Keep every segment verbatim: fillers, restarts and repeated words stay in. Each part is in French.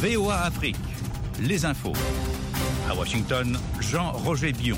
V O A Afrique, les infos. À Washington, Jean-Roger Bion.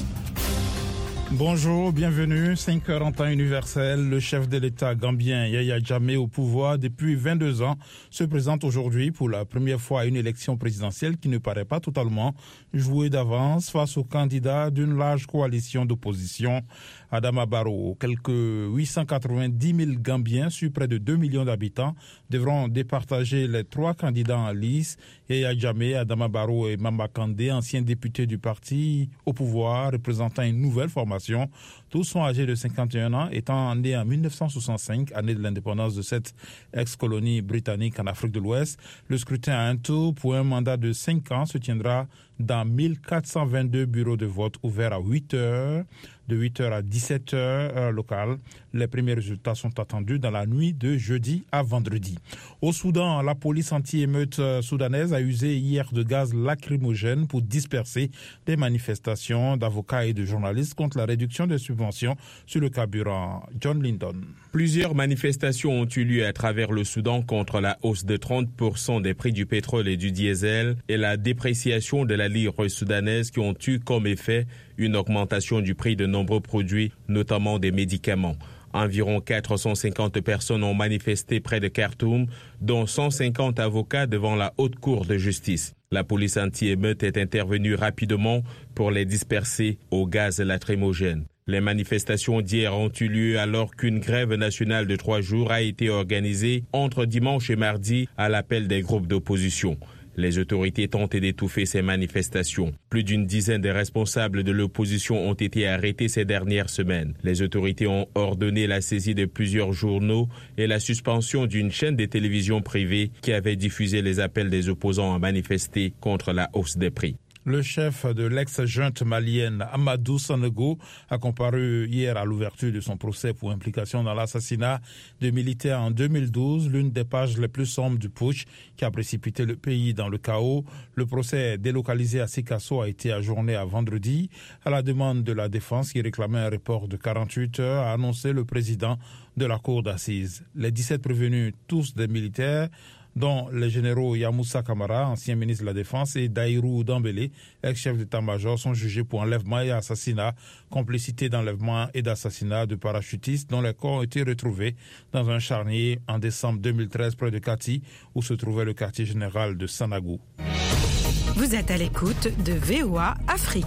Bonjour, bienvenue. cinq heures en temps universel. Le chef de l'État gambien Yahya Jammeh, au pouvoir depuis vingt-deux ans, se présente aujourd'hui pour la première fois à une élection présidentielle qui ne paraît pas totalement jouée d'avance face aux candidats d'une large coalition d'opposition. Adama Barrow, quelques huit cent quatre-vingt-dix mille Gambiens sur près de deux millions d'habitants devront départager les trois candidats en lice. Yahya Jammeh, Adama Barrow et Mamba Kandeh, anciens députés du parti au pouvoir, représentant une nouvelle formation. Tous sont âgés de cinquante et un ans, étant nés en mille neuf cent soixante-cinq, année de l'indépendance de cette ex-colonie britannique en Afrique de l'Ouest. Le scrutin à un tour pour un mandat de cinq ans se tiendra dans mille quatre cent vingt-deux bureaux de vote ouverts à huit heures, de huit heures à dix-sept heures, heure locale. Les premiers résultats sont attendus dans la nuit de jeudi à vendredi. Au Soudan, la police anti-émeute soudanaise a usé hier de gaz lacrymogène pour disperser des manifestations d'avocats et de journalistes contre la réduction des subventions sur le carburant. John Lyndon. Plusieurs manifestations ont eu lieu à travers le Soudan contre la hausse de trente pour cent des prix du pétrole et du diesel et la dépréciation de la lire soudanaise qui ont eu comme effet une augmentation du prix de nombreux produits, notamment des médicaments. Environ quatre cent cinquante personnes ont manifesté près de Khartoum, dont cent cinquante avocats devant la haute cour de justice. La police anti-émeute est intervenue rapidement pour les disperser au gaz lacrymogène. Les manifestations d'hier ont eu lieu alors qu'une grève nationale de trois jours a été organisée entre dimanche et mardi à l'appel des groupes d'opposition. Les autorités tentent d'étouffer ces manifestations. Plus d'une dizaine de responsables de l'opposition ont été arrêtés ces dernières semaines. Les autorités ont ordonné la saisie de plusieurs journaux et la suspension d'une chaîne de télévision privée qui avait diffusé les appels des opposants à manifester contre la hausse des prix. Le chef de l'ex-junte malienne Amadou Sanogo a comparu hier à l'ouverture de son procès pour implication dans l'assassinat de militaires en deux mille douze, l'une des pages les plus sombres du putsch qui a précipité le pays dans le chaos. Le procès délocalisé à Sikasso a été ajourné à vendredi à la demande de la défense qui réclamait un report de quarante-huit heures, a annoncé le président de la cour d'assises. Les dix-sept prévenus, tous des militaires, dont les généraux Yamoussa Kamara, ancien ministre de la Défense, et Daïrou Dambélé, ex-chef d'état-major, sont jugés pour enlèvement et assassinat, complicité d'enlèvement et d'assassinat de parachutistes dont les corps ont été retrouvés dans un charnier en décembre deux mille treize près de Kati, où se trouvait le quartier général de Sanagou. Vous êtes à l'écoute de V O A Afrique.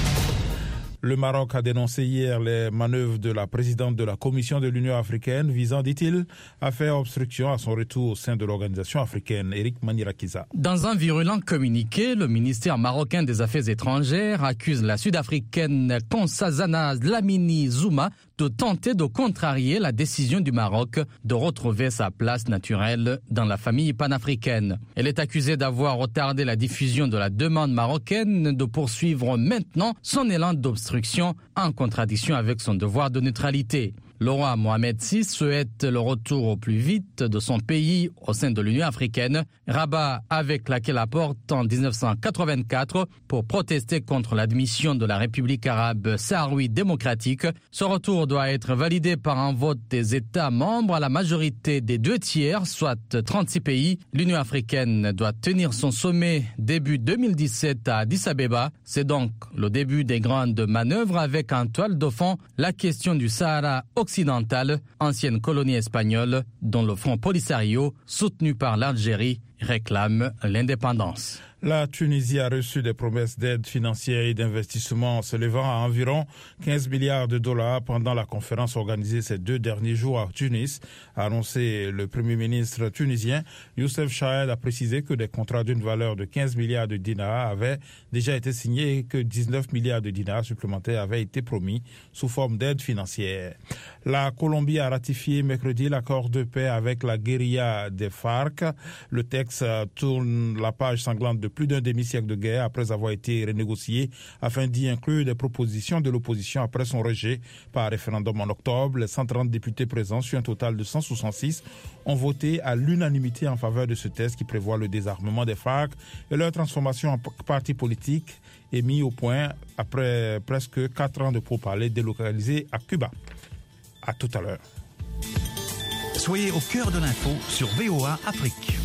Le Maroc a dénoncé hier les manœuvres de la présidente de la Commission de l'Union africaine visant, dit-il, à faire obstruction à son retour au sein de l'organisation africaine. Eric Manirakiza. Dans un virulent communiqué, le ministère marocain des Affaires étrangères accuse la Sud-Africaine Nkosazana Dlamini Zuma de tenter de contrarier la décision du Maroc de retrouver sa place naturelle dans la famille panafricaine. Elle est accusée d'avoir retardé la diffusion de la demande marocaine de poursuivre maintenant son élan d'obstruction en contradiction avec son devoir de neutralité. Le roi Mohamed six souhaite le retour au plus vite de son pays au sein de l'Union africaine, Rabat avec laquelle apporte en dix-neuf cent quatre-vingt-quatre pour protester contre l'admission de la République arabe sahraoui démocratique. Ce retour doit être validé par un vote des États membres à la majorité des deux tiers, soit trente-six pays. L'Union africaine doit tenir son sommet début deux mille dix-sept à Addis Abeba. C'est donc le début des grandes manœuvres avec en toile de fond la question du Sahara occidental, ancienne colonie espagnole, dont le Front Polisario, soutenu par l'Algérie, réclame l'indépendance. La Tunisie a reçu des promesses d'aide financière et d'investissement s'élevant à environ quinze milliards de dollars pendant la conférence organisée ces deux derniers jours à Tunis, a annoncé le Premier ministre tunisien. Youssef Chahed a précisé que des contrats d'une valeur de quinze milliards de dinars avaient déjà été signés et que dix-neuf milliards de dinars supplémentaires avaient été promis sous forme d'aide financière. La Colombie a ratifié mercredi l'accord de paix avec la guérilla des FARC. Le texte tourne la page sanglante de plus d'un demi-siècle de guerre après avoir été renégocié afin d'y inclure des propositions de l'opposition après son rejet par référendum en octobre. Les cent trente députés présents sur un total de cent soixante-six ont voté à l'unanimité en faveur de ce texte qui prévoit le désarmement des FARC et leur transformation en parti politique est mis au point après presque quatre ans de pourparlers délocalisés à Cuba. À tout à l'heure. Soyez au cœur de l'info sur V O A Afrique.